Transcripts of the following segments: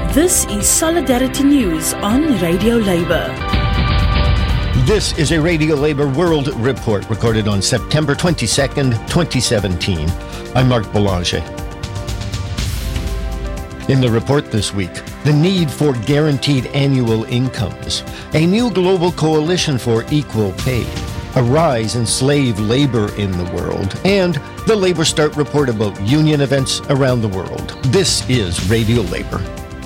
This is Solidarity News on Radio Labour. This is a Radio Labour World Report recorded on September 22nd, 2017. I'm Mark Boulanger. In the report this week, the need for guaranteed annual incomes, a new global coalition for equal pay, a rise in slave labor in the world, and the Labour Start report about union events around the world. This is Radio Labour.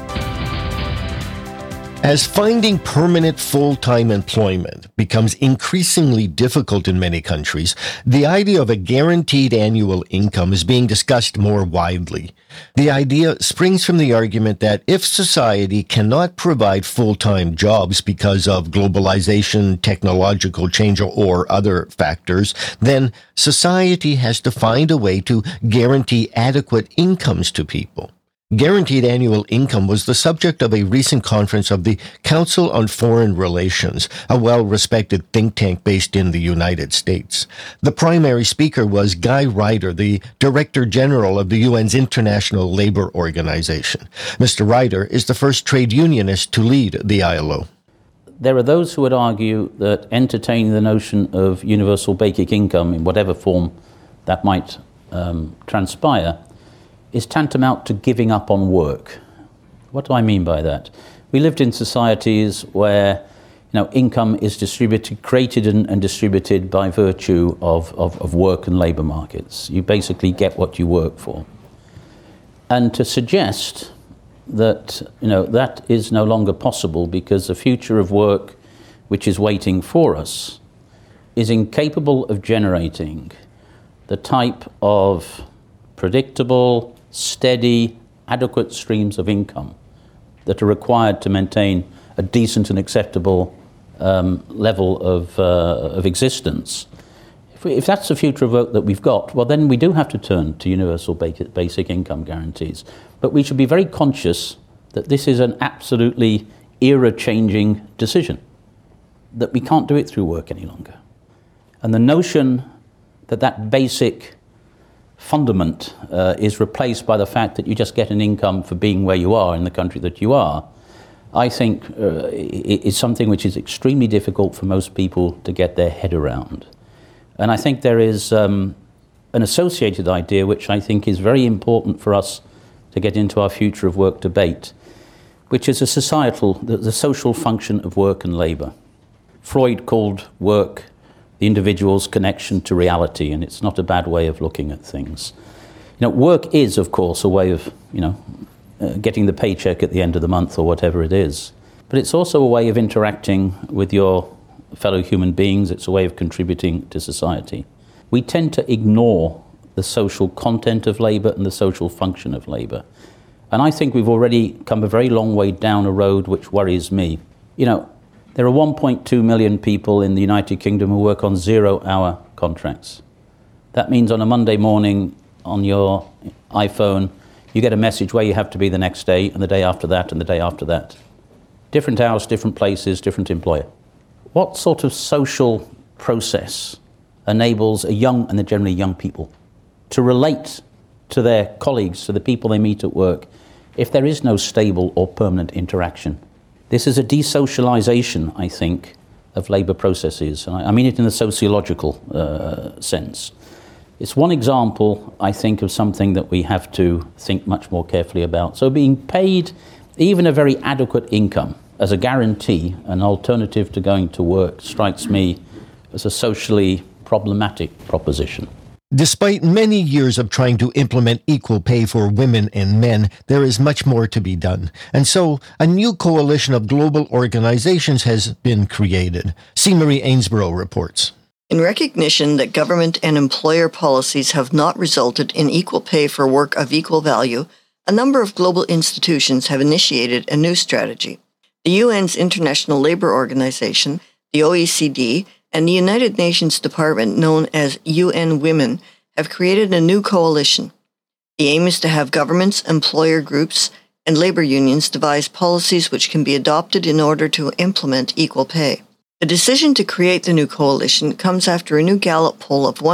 As finding permanent full-time employment becomes increasingly difficult in many countries, the idea of a guaranteed annual income is being discussed more widely. The idea springs from the argument that if society cannot provide full-time jobs because of globalization, technological change, or other factors, then society has to find a way to guarantee adequate incomes to people. Guaranteed annual income was the subject of a recent conference of the Council on Foreign Relations, a well-respected think tank based in the United States. The primary speaker was Guy Ryder, the Director General of the UN's International Labour Organization. Mr. Ryder is the first trade unionist to lead the ILO. There are those who would argue that entertaining the notion of universal basic income in whatever form that might transpire is tantamount to giving up on work. What do I mean by that? We lived in societies where income is created and distributed by virtue of work and labour markets. You basically get what you work for. And to suggest that that is no longer possible because the future of work which is waiting for us is incapable of generating the type of predictable, steady, adequate streams of income that are required to maintain a decent and acceptable level of existence. If that's the future of work that we've got, well, then we do have to turn to universal basic income guarantees. But we should be very conscious that this is an absolutely era-changing decision, that we can't do it through work any longer. And the notion that basic fundament is replaced by the fact that you just get an income for being where you are in the country that you are, I think is something which is extremely difficult for most people to get their head around. And I think there is an associated idea which I think is very important for us to get into our future of work debate, which is the social function of work and labour. Freud called work the individual's connection to reality, and it's not a bad way of looking at things. Work is, of course, a way of, getting the paycheck at the end of the month or whatever it is. But it's also a way of interacting with your fellow human beings. It's a way of contributing to society. We tend to ignore the social content of labour and the social function of labour. And I think we've already come a very long way down a road which worries me. There are 1.2 million people in the United Kingdom who work on 0-hour contracts. That means on a Monday morning on your iPhone, you get a message where you have to be the next day and the day after that and the day after that. Different hours, different places, different employer. What sort of social process enables a young, and they're generally young people, to relate to their colleagues, to the people they meet at work, if there is no stable or permanent interaction? This is a desocialization, I think, of labour processes. And I mean it in the sociological sense. It's one example, I think, of something that we have to think much more carefully about. So being paid even a very adequate income as a guarantee, an alternative to going to work, strikes me as a socially problematic proposition. Despite many years of trying to implement equal pay for women and men, there is much more to be done. And so, a new coalition of global organizations has been created. C. Marie Ainsborough reports. In recognition that government and employer policies have not resulted in equal pay for work of equal value, a number of global institutions have initiated a new strategy. The UN's International Labour Organization, the OECD, and the United Nations Department known as UN Women have created a new coalition. The aim is to have governments, employer groups, and labor unions devise policies which can be adopted in order to implement equal pay. The decision to create the new coalition comes after a new Gallup poll of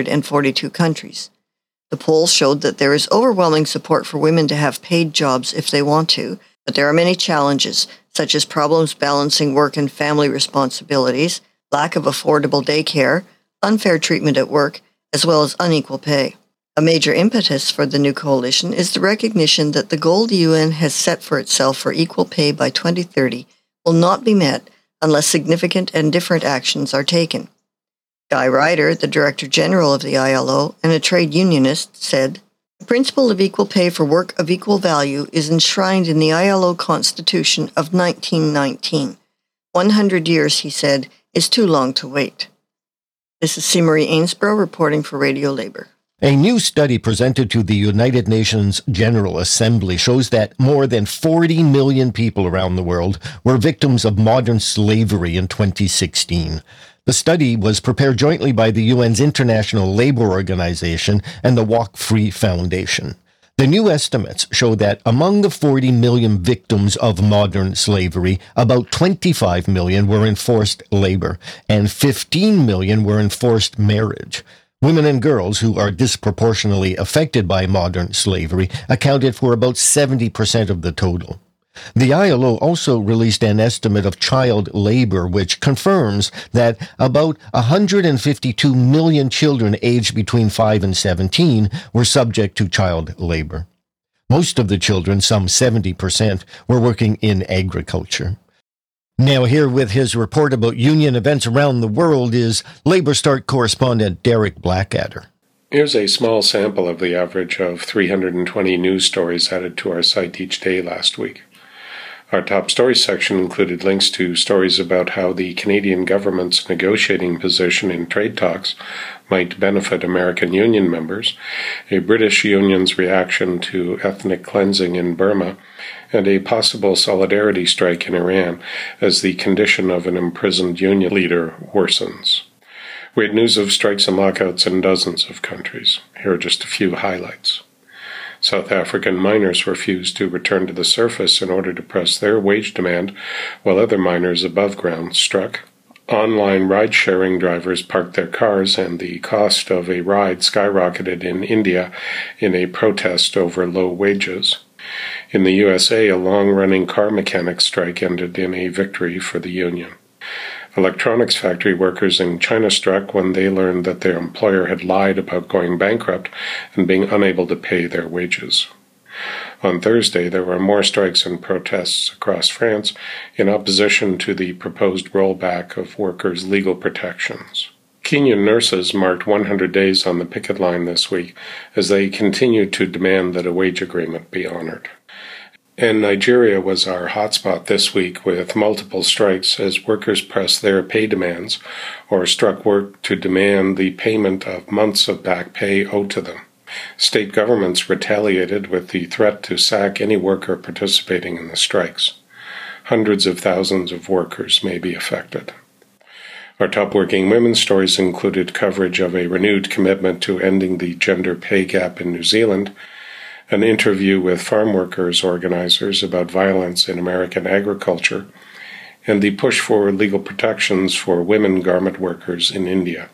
142 countries. The poll showed that there is overwhelming support for women to have paid jobs if they want to, But there are many challenges, such as problems balancing work and family responsibilities, lack of affordable daycare, unfair treatment at work, as well as unequal pay. A major impetus for the new coalition is the recognition that the goal the UN has set for itself for equal pay by 2030 will not be met unless significant and different actions are taken. Guy Ryder, the Director General of the ILO and a trade unionist, said, "The principle of equal pay for work of equal value is enshrined in the ILO Constitution of 1919. 100 years, he said, is too long to wait." This is C. Marie Ainsborough reporting for Radio Labour. A new study presented to the United Nations General Assembly shows that more than 40 million people around the world were victims of modern slavery in 2016. The study was prepared jointly by the UN's International Labour Organization and the Walk Free Foundation. The new estimates show that among the 40 million victims of modern slavery, about 25 million were in forced labor and 15 million were in forced marriage. Women and girls who are disproportionately affected by modern slavery accounted for about 70% of the total. The ILO also released an estimate of child labor, which confirms that about 152 million children aged between 5 and 17 were subject to child labor. Most of the children, some 70%, were working in agriculture. Now here with his report about union events around the world is Labour Start correspondent Derek Blackadder. Here's a small sample of the average of 320 news stories added to our site each day last week. Our top stories section included links to stories about how the Canadian government's negotiating position in trade talks might benefit American union members, a British union's reaction to ethnic cleansing in Burma, and a possible solidarity strike in Iran as the condition of an imprisoned union leader worsens. We had news of strikes and lockouts in dozens of countries. Here are just a few highlights. South African miners refused to return to the surface in order to press their wage demand, while other miners above ground struck. Online ride-sharing drivers parked their cars, and the cost of a ride skyrocketed in India in a protest over low wages. In the USA, a long-running car mechanic strike ended in a victory for the union. Electronics factory workers in China struck when they learned that their employer had lied about going bankrupt and being unable to pay their wages. On Thursday, there were more strikes and protests across France in opposition to the proposed rollback of workers' legal protections. Kenyan nurses marked 100 days on the picket line this week as they continued to demand that a wage agreement be honored. And Nigeria was our hotspot this week with multiple strikes as workers pressed their pay demands or struck work to demand the payment of months of back pay owed to them. State governments retaliated with the threat to sack any worker participating in the strikes. Hundreds of thousands of workers may be affected. Our top working women's stories included coverage of a renewed commitment to ending the gender pay gap in New Zealand, an interview with farm workers organizers about violence in American agriculture, and the push for legal protections for women garment workers in India.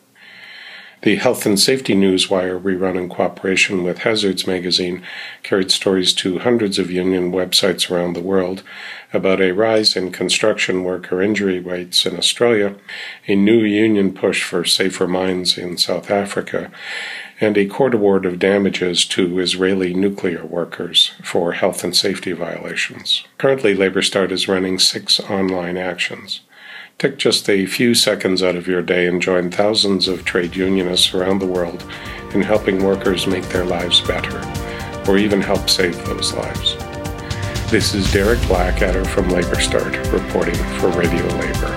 The Health and Safety Newswire, rerun in cooperation with Hazards magazine, carried stories to hundreds of union websites around the world about a rise in construction worker injury rates in Australia, a new union push for safer mines in South Africa, and a court award of damages to Israeli nuclear workers for health and safety violations. Currently, Labour Start is running 6 online actions. Take just a few seconds out of your day and join thousands of trade unionists around the world in helping workers make their lives better, or even help save those lives. This is Derek Blackadder from Labour Start, reporting for Radio Labour.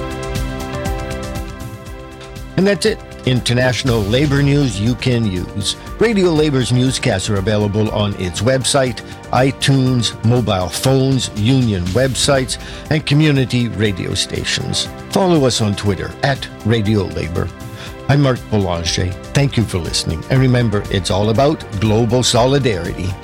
And that's it. International labor news you can use. Radio Labor's newscasts are available on its website, iTunes, mobile phones, union websites, and community radio stations. Follow us on Twitter @Radio Labor. I'm Mark Boulanger. Thank you for listening. And remember, it's all about global solidarity.